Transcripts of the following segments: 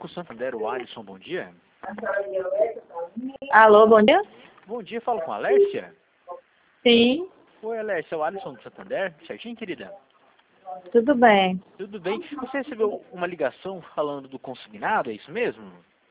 Santander, o Alisson, bom dia. Alô, bom dia? Bom dia, falo com a Alércia. Sim, Oi, Alércia, é o Alisson do Santander, certinho, querida? tudo bem. Tudo bem? Você recebeu uma ligação falando do consignado, é isso mesmo?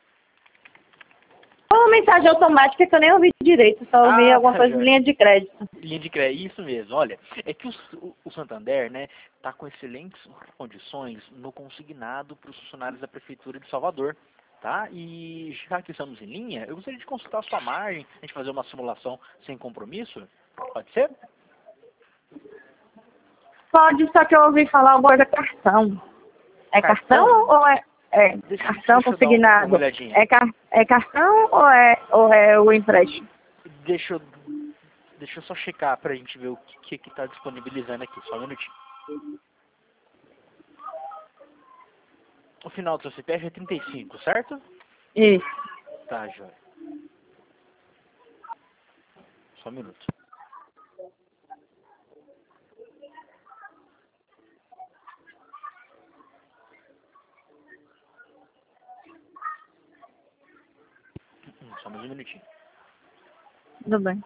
Uma mensagem automática que eu nem ouvi direito, só ouvi alguma Tá, coisa de joia. linha de crédito. Linha de crédito, isso mesmo. Olha, é que o Santander, né, tá com excelentes condições no consignado para os funcionários da Prefeitura de Salvador, tá? E já que estamos em linha, eu gostaria de consultar a sua margem, a gente fazer uma simulação sem compromisso. Pode ser? Pode, só que eu ouvi falar alguma coisa cartão. É cartão ou é cartão Deixa eu dar uma consignado? olhadinha. É cartão ou é o empréstimo? Deixa eu só checar pra gente ver o que tá disponibilizando aqui. Só um minutinho. O final do seu CPF é 35, certo? Isso. Tá, joia. Só um minuto. Só mais um minutinho. Tudo bem.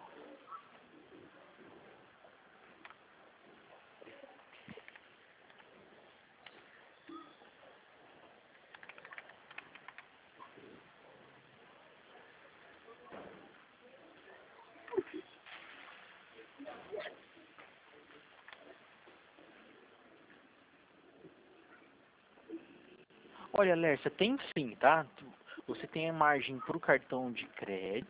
Olha, Lércia, tem sim, tá? Você tem a margem para o cartão de crédito.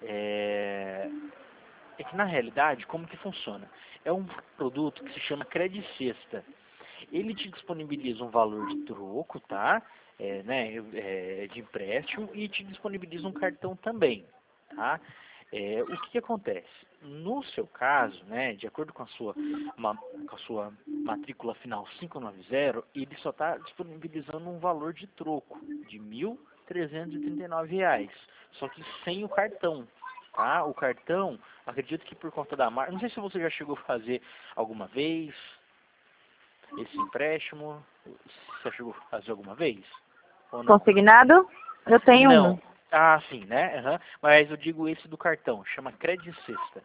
É que na realidade, como que funciona? É um produto que se chama Credit Sexta. Ele te disponibiliza um valor de troco, tá? De empréstimo e te disponibiliza um cartão também, tá? O que acontece? No seu caso, né, de acordo com a sua matrícula final 590, ele só está disponibilizando um valor de troco de R$ 1.339, só que sem o cartão, tá? O cartão, acredito que por conta da marca, não sei se você já chegou a fazer alguma vez esse empréstimo, você chegou a fazer alguma vez? Ou não? Consignado? Eu tenho um. Não. Ah, sim, né? Aham. Mas eu digo esse do cartão, chama Credit Sexta.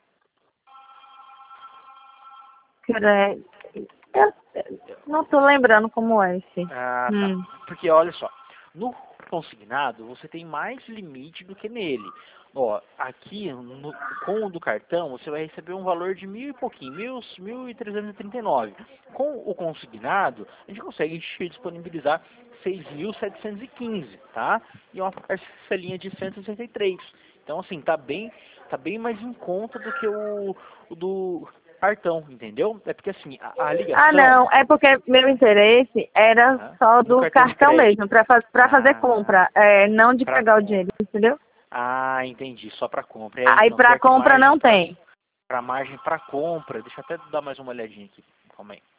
Eu não tô lembrando como é esse. Ah, tá. Porque olha só, no consignado você tem mais limite do que nele. Ó, aqui com o do cartão você vai receber um valor de mil e pouquinho, 1.339. Com o consignado a gente consegue te disponibilizar 6.715, tá? E uma parcelinha de 163. Então assim, tá bem mais em conta do que o do cartão, entendeu? É porque assim, a ligação... Ah, não, é porque meu interesse era só do cartão mesmo, para fazer compra, não de pegar o dinheiro, entendeu? Ah, entendi, só para compra. Aí Então, para compra não tem. Para margem para compra, deixa eu até dar mais uma olhadinha aqui, calma aí.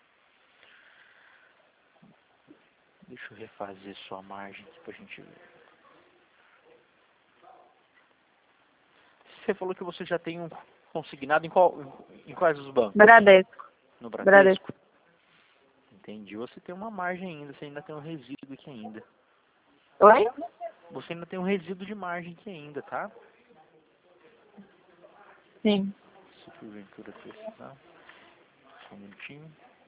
Deixa eu refazer sua margem aqui pra gente ver. Você falou que você já tem um consignado em quais os bancos? Bradesco. No Bradesco? Entendi. Você tem uma margem ainda, você ainda tem um resíduo aqui ainda. Oi? Você ainda tem um resíduo de margem aqui ainda, tá? Sim. Se porventura precisar. Só um minutinho.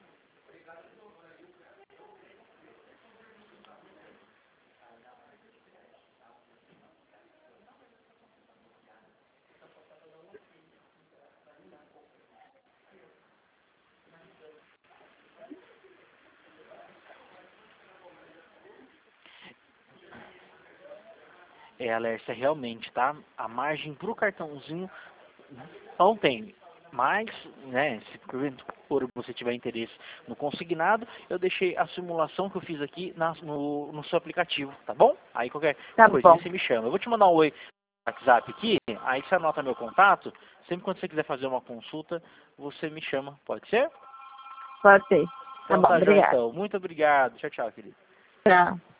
Alércia, realmente, tá? A margem pro cartãozinho não tem. Mas, né, se por você tiver interesse no consignado, eu deixei a simulação que eu fiz aqui no seu aplicativo, tá bom? Aí qualquer coisa você me chama. Eu vou te mandar um oi no WhatsApp aqui, aí você anota meu contato. Sempre quando você quiser fazer uma consulta, você me chama. Pode ser? Pode ser. Tá Então bom, tá, obrigada. então. Muito obrigado. Tchau, tchau, querido. Tchau.